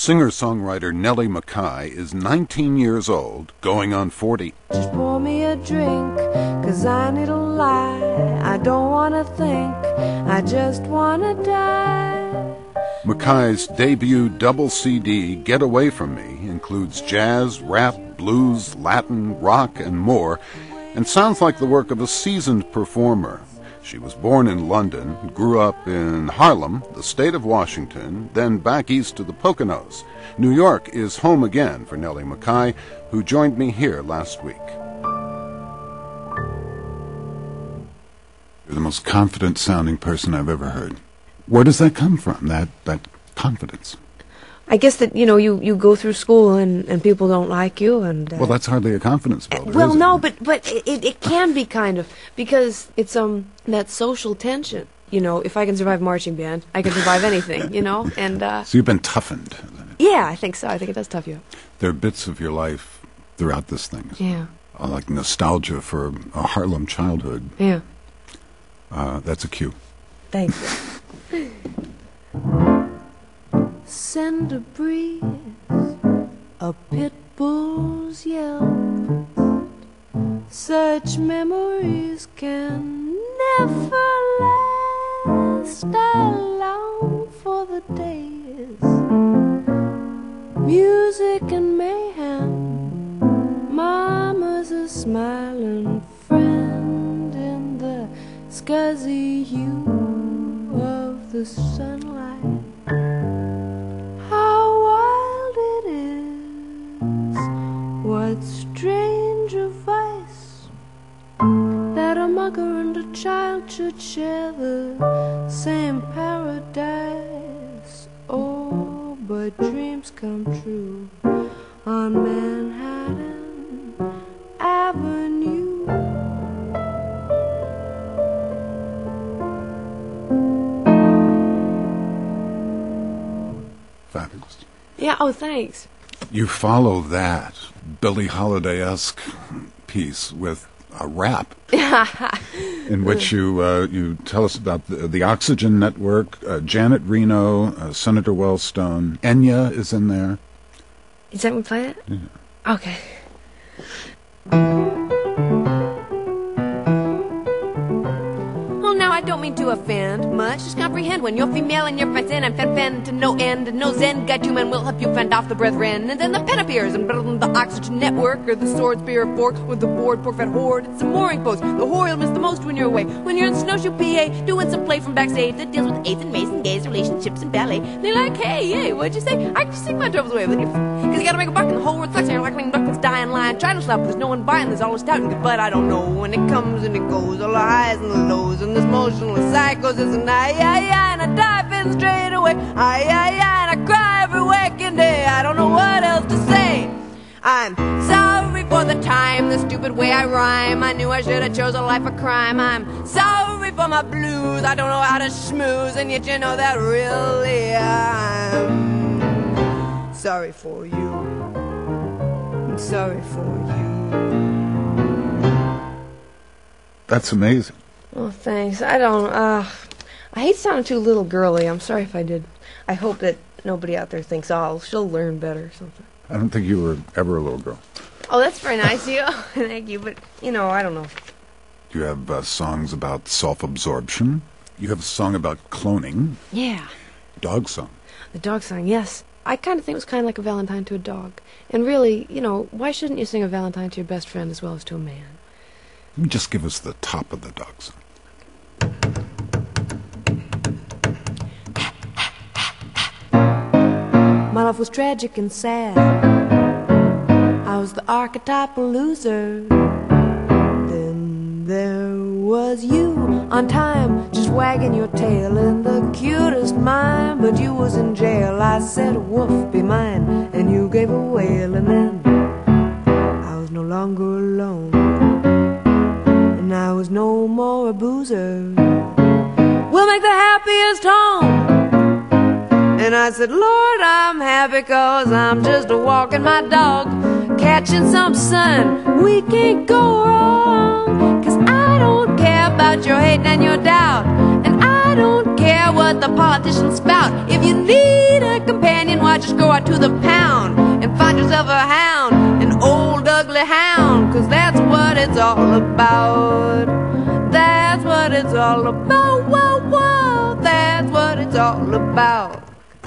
Singer-songwriter Nellie McKay is 19 years old, going on 40. Just pour me a drink, 'cause I need a lie. I don't want to think, I just want to die. McKay's debut double CD, Get Away From Me, includes jazz, rap, blues, Latin, rock, and more, and sounds like the work of a seasoned performer. She was born in London, grew up in Harlem, the state of Washington, then back east to the Poconos. New York is home again for Nellie McKay, who joined me here last week. You're the most confident-sounding person I've ever heard. Where does that come from, that confidence? I guess that, you go through school and people don't like you and... Well, that's hardly a confidence builder, well, is it? no, but it can be kind of, because it's that social tension. If I can survive marching band, I can survive anything, and... So you've been toughened. Yeah, I think so. I think it does tough you up. There are bits of your life throughout this thing. Yeah. Like nostalgia for a Harlem childhood. Yeah. That's a cue. Thank you. Send a breeze, a pit bull's yelp. Such memories can never last. I long for the days, music and mayhem. Mama's a smiling friend in the scuzzy hue of the sunlight. What strange advice that a mother and a child should share the same paradise. Oh, but dreams come true on Manhattan Avenue. Fabulous. Yeah, oh, thanks. You follow that Billie Holiday-esque piece with a rap in which you tell us about the Oxygen Network, Janet Reno, Senator Wellstone. Enya is in there. Is that we play it? Yeah. Okay. Now I don't mean to offend much, just comprehend when you're female and you're fencing and fen to no end and no zen. Got you men will help you fend off the brethren, and then the pen appears and the Oxygen Network or the sword, spear, or fork with the board, pork fat horde. It's a mooring post. The whore you'll miss the most when you're away. When you're in Snowshoe, PA, doing some play from backstage that deals with eighth and mason, gays, relationships, and ballet. And they're like, hey, what'd you say? I can just sing my troubles away with you. Cause you gotta make a buck and the whole world sucks and you're like a duck that's dying line. Trying to slap, but there's no one buying. There's always touting, but I don't know when it comes and it goes. All the highs and the lows and this motionless psychosis and I and I dive in straight away. I and I cry every waking day. I don't know what else to say. I'm sorry for the time, the stupid way I rhyme. I knew I should have chose a life of crime. I'm sorry for my blues, I don't know how to schmooze, and yet you know that really I'm sorry for you. I'm sorry for you. That's amazing. Oh, thanks. I hate sounding too little girly. I'm sorry if I did. I hope that nobody out there thinks, she'll learn better or something. I don't think you were ever a little girl. Oh, that's very nice of you. Thank you, but, I don't know. You have songs about self-absorption. You have a song about cloning. Yeah. Dog song. The dog song, yes. I kind of think it was kind of like a Valentine to a dog. And really, why shouldn't you sing a Valentine to your best friend as well as to a man? Just give us the top of the dog song. My life was tragic and sad. I was the archetypal loser. Then there was you on time, just wagging your tail in the cutest mime. But you was in jail. I said, woof, be mine. And you gave a wail, and then I was no longer alone. And I was no more a boozer. We'll make the happiest home. And I said, Lord, I'm happy 'cause I'm just walking my dog, catching some sun. We can't go wrong, 'cause I don't care about your hate and your doubt, and I don't care care what the politicians spout. If you need a companion, why just go out to the pound and find yourself a hound, an old ugly hound, 'cause that's what it's all about. That's what it's all about. Whoa, whoa, that's what it's all about.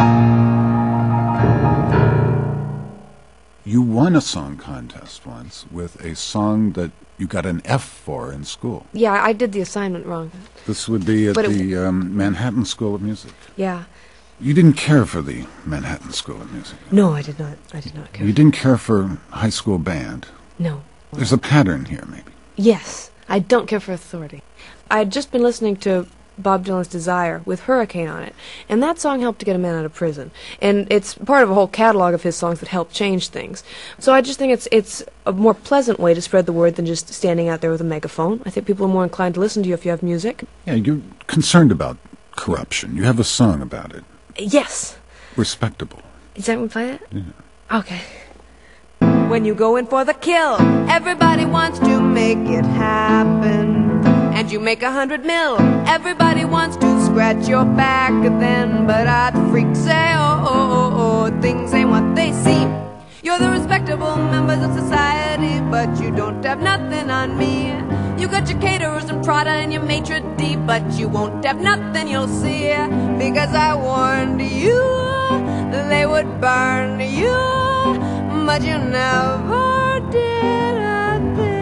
You won a song contest once with a song that you got an F for in school. Yeah, I did the assignment wrong. This would be at But the Manhattan School of Music. Yeah. You didn't care for the Manhattan School of Music. No, I did not. I did not care. You didn't care for high school band. No. There's a pattern here, maybe. Yes, I don't care for authority. I had just been listening to Bob Dylan's Desire with Hurricane on it, and that song helped to get a man out of prison. And it's part of a whole catalog of his songs that help change things. So I just think it's a more pleasant way to spread the word than just standing out there with a megaphone. I think people are more inclined to listen to you if you have music. Yeah, you're concerned about corruption. You have a song about it. Yes. Respectable. Is that when we play it? Yeah. Okay. When you go in for the kill, everybody wants to make it happen. And you make 100 mil, everybody wants to scratch your back then. But I'd freak say, things ain't what they seem. You're the respectable members of society, but you don't have nothing on me. You got your caterers and Prada and your maitre d', but you won't have nothing you'll see. Because I warned you that they would burn you, but you never did a thing.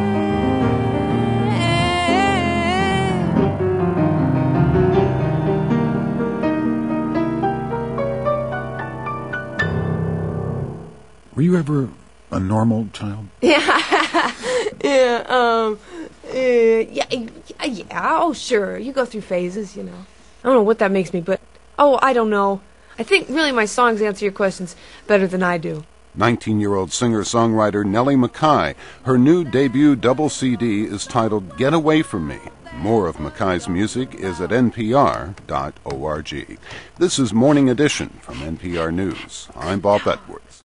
Were you ever a normal child? Yeah, oh, sure. You go through phases, you know. I don't know what that makes me, but, I don't know. I think really my songs answer your questions better than I do. 19-year-old singer-songwriter Nellie McKay. Her new debut double CD is titled Get Away From Me. More of McKay's music is at npr.org. This is Morning Edition from NPR News. I'm Bob Edwards.